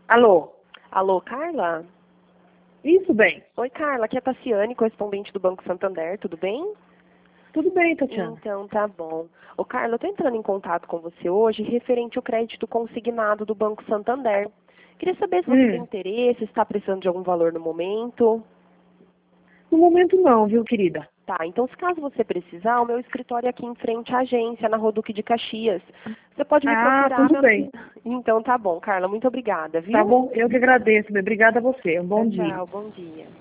Alô? Alô, Carla? Isso, bem. Oi, Carla, aqui é a Tassiane, correspondente do Banco Santander, tudo bem? Tudo bem, Tatiana. Então, tá bom. Ô, Carla, eu tô entrando em contato com você hoje referente ao crédito consignado do Banco Santander. Queria saber se você tem interesse, se está precisando de algum valor no momento. No momento não, viu, querida? Tá, então se caso você precisar, o meu escritório é aqui em frente à agência, na Rua Duque de Caxias. Você pode me procurar. Tudo bem. Então tá bom, Carla, muito obrigada, Tá viu? bom? Eu que agradeço, bem. Obrigada a você. Um bom dia. Tchau, bom dia.